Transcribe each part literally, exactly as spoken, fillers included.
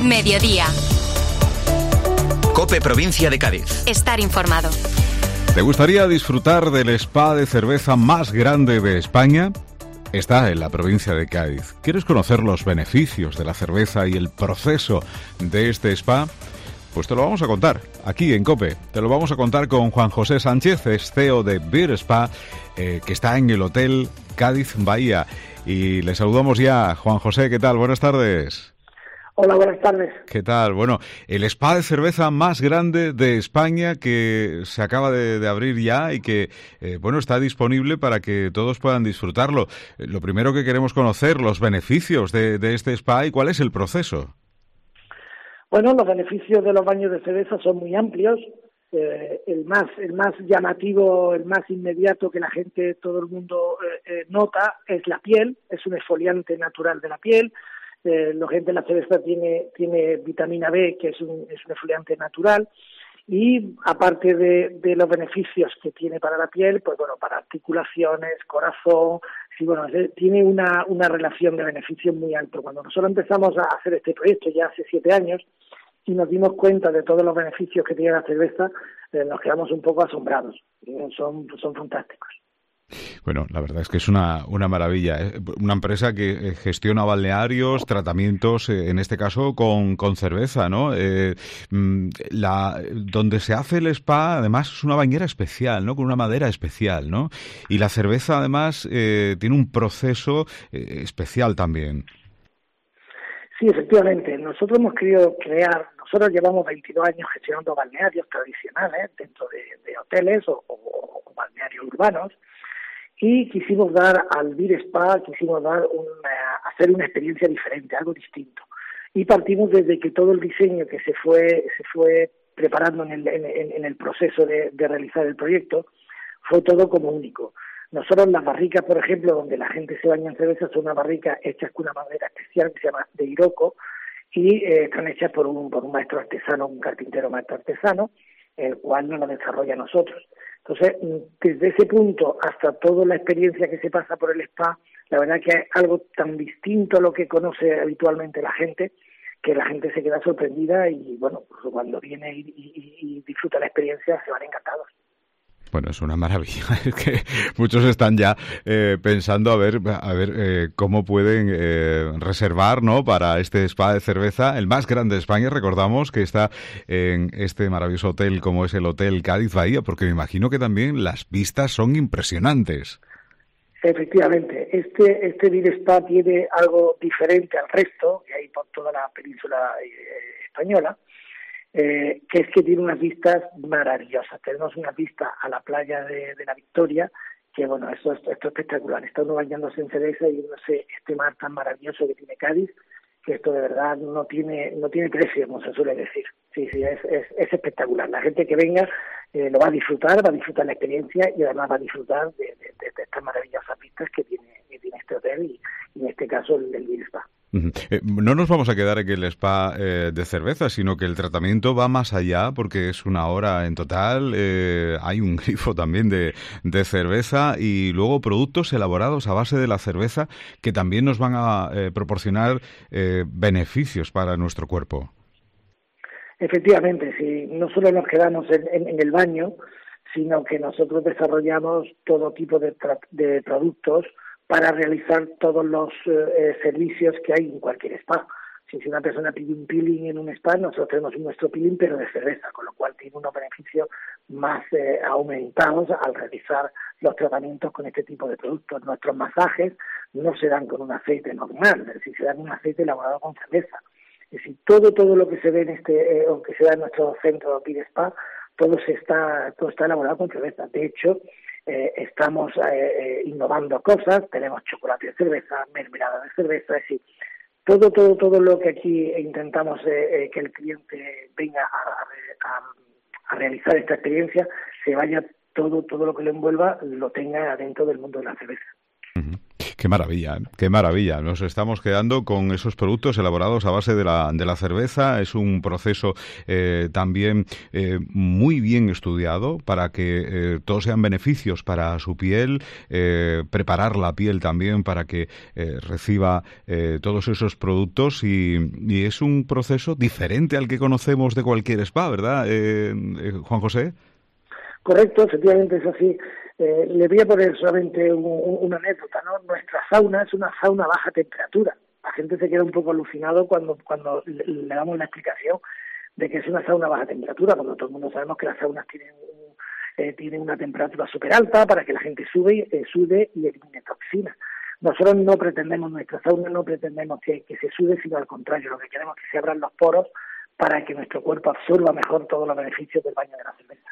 Mediodía. COPE Provincia de Cádiz. Estar informado. ¿Te gustaría disfrutar del spa de cerveza más grande de España? Está en la provincia de Cádiz. ¿Quieres conocer los beneficios de la cerveza y el proceso de este spa? Pues te lo vamos a contar aquí en COPE. Te lo vamos a contar con Juan José Sánchez, es C E O de Beer Spa, eh, que está en el Hotel Cádiz Bahía. Y le saludamos ya. Juan José, ¿qué tal? Buenas tardes. Hola, buenas tardes. ¿Qué tal? Bueno, el spa de cerveza más grande de España que se acaba de, de abrir ya y que, eh, bueno, está disponible para que todos puedan disfrutarlo. Eh, lo primero que queremos conocer, los beneficios de, de este spa y cuál es el proceso. Bueno, los beneficios de los baños de cerveza son muy amplios. Eh, el más el más llamativo, el más inmediato que la gente, todo el mundo eh, eh, nota es la piel. Es un exfoliante natural de la piel. Eh, la gente, la cerveza tiene tiene vitamina B, que es un, es un exfoliante natural, y aparte de, de los beneficios que tiene para la piel, pues bueno, para articulaciones, corazón, sí, bueno, tiene una, una relación de beneficios muy alto. Cuando nosotros empezamos a hacer este proyecto ya hace siete años y nos dimos cuenta de todos los beneficios que tiene la cerveza, eh, nos quedamos un poco asombrados. Eh, son, son fantásticos. Bueno, la verdad es que es una, una maravilla. Una empresa que gestiona balnearios, tratamientos, eh, en este caso con, con cerveza, ¿no? Eh, la, donde se hace el spa, además, es una bañera especial, ¿no? Con una madera especial, ¿no? Y la cerveza, además, eh, tiene un proceso eh, especial también. Sí, efectivamente. Nosotros hemos querido crear, nosotros llevamos veintidós años gestionando balnearios tradicionales dentro de, de hoteles o, o, o balnearios urbanos. Y quisimos dar al Beer Spa, quisimos dar una, hacer una experiencia diferente, algo distinto. Y partimos desde que todo el diseño que se fue se fue preparando en el, en, en el proceso de, de realizar el proyecto, fue todo como único. Nosotros las barricas, por ejemplo, donde la gente se baña en cerveza, son unas barricas hechas con una madera especial que se llama de Iroko, y eh, están hechas por un, por un maestro artesano, un carpintero maestro artesano, el cual nos lo desarrolla a nosotros. Entonces, desde ese punto hasta toda la experiencia que se pasa por el spa, la verdad que es algo tan distinto a lo que conoce habitualmente la gente, que la gente se queda sorprendida y, bueno, pues cuando viene y, y, y disfruta la experiencia se van encantados. Bueno, es una maravilla. Es que muchos están ya eh, pensando a ver, a ver eh, cómo pueden eh, reservar, ¿no? Para este spa de cerveza, el más grande de España. Recordamos que está en este maravilloso hotel como es el Hotel Cádiz Bahía, porque me imagino que también las vistas son impresionantes. Efectivamente, este este Beer Spa tiene algo diferente al resto que hay por toda la península eh, española. Eh, que es que tiene unas vistas maravillosas. Tenemos una vista a la playa de, de la Victoria, que bueno, esto, esto, esto es espectacular. Está uno bañándose en cerveza y no sé, este mar tan maravilloso que tiene Cádiz, que esto de verdad no tiene no tiene precio, como se suele decir. Sí, sí, es, es, es espectacular. La gente que venga eh, lo va a disfrutar, va a disfrutar la experiencia y además va a disfrutar de, de, de, de estas maravillosas vistas que tiene, que tiene este hotel y, y en este caso el del Beer Spa. Uh-huh. Eh, no nos vamos a quedar en el spa eh, de cerveza, sino que el tratamiento va más allá porque es una hora en total, eh, hay un grifo también de, de cerveza y luego productos elaborados a base de la cerveza que también nos van a eh, proporcionar eh, beneficios para nuestro cuerpo. Efectivamente, sí, no solo nos quedamos en, en, en el baño, sino que nosotros desarrollamos todo tipo de, tra- de productos para realizar todos los eh, servicios que hay en cualquier spa. Si, si una persona pide un peeling en un spa, nosotros tenemos nuestro peeling pero de cerveza, con lo cual tiene unos beneficios más eh, aumentados al realizar los tratamientos con este tipo de productos. Nuestros masajes no se dan con un aceite normal, es decir, se dan un aceite elaborado con cerveza. Es decir, todo todo lo que se ve en este eh, o que se da en nuestro centro Beer Spa, todo se está todo está elaborado con cerveza. De hecho, eh, estamos eh, innovando cosas, tenemos chocolate de cerveza, mermelada de cerveza, es decir, todo todo todo lo que aquí intentamos eh, eh, que el cliente venga a, a, a realizar esta experiencia, se vaya todo todo lo que lo envuelva, lo tenga dentro del mundo de la cerveza. Uh-huh. Qué maravilla, ¿eh? Qué maravilla. Nos estamos quedando con esos productos elaborados a base de la, de la cerveza. Es un proceso eh, también eh, muy bien estudiado para que eh, todos sean beneficios para su piel, eh, preparar la piel también para que eh, reciba eh, todos esos productos y, y es un proceso diferente al que conocemos de cualquier spa, ¿verdad, eh, eh, Juan José? Correcto, efectivamente es así. Eh, le voy a poner solamente un, un, una anécdota, ¿no? Nuestra sauna es una sauna a baja temperatura. La gente se queda un poco alucinado cuando cuando le, le damos la explicación de que es una sauna a baja temperatura, cuando todo el mundo sabemos que las saunas tienen, eh, tienen una temperatura súper alta para que la gente sube, eh, sude y elimine toxinas. Nosotros no pretendemos, nuestra sauna no pretendemos que, que se sude, sino al contrario, lo que queremos es que se abran los poros para que nuestro cuerpo absorba mejor todos los beneficios del baño de la cerveza.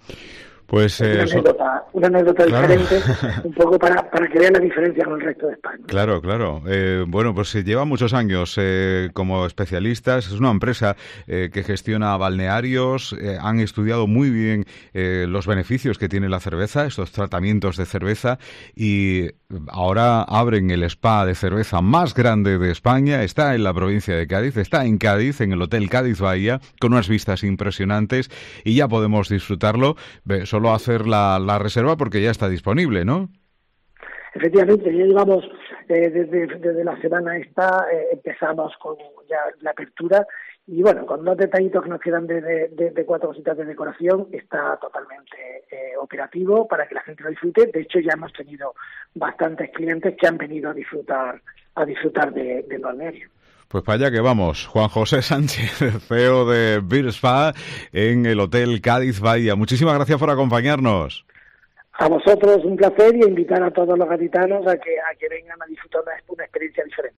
Pues eh, una anécdota, una anécdota claro. diferente, un poco para, para que vean la diferencia con el resto de España. Claro, claro. Eh, bueno, pues eh, lleva muchos años eh, como especialistas. Es una empresa eh, que gestiona balnearios. Eh, han estudiado muy bien eh, los beneficios que tiene la cerveza, estos tratamientos de cerveza, y ahora abren el spa de cerveza más grande de España. Está en la provincia de Cádiz, está en Cádiz, en el Hotel Cádiz Bahía, con unas vistas impresionantes, y ya podemos disfrutarlo. Solo hacer la, la reserva porque ya está disponible, ¿no? Efectivamente, ya llevamos eh, desde, desde la semana esta, eh, empezamos con ya la apertura y bueno, con dos detallitos que nos quedan de, de, de, de cuatro cositas de decoración, está totalmente eh, operativo para que la gente lo disfrute. De hecho, ya hemos tenido bastantes clientes que han venido a disfrutar a disfrutar de, del balneario. Pues para allá que vamos. Juan José Sánchez, C E O de Beer Spa en el Hotel Cádiz Bahía. Muchísimas gracias por acompañarnos. A vosotros un placer y invitar a todos los gaditanos a que, a que vengan a disfrutar de una experiencia diferente.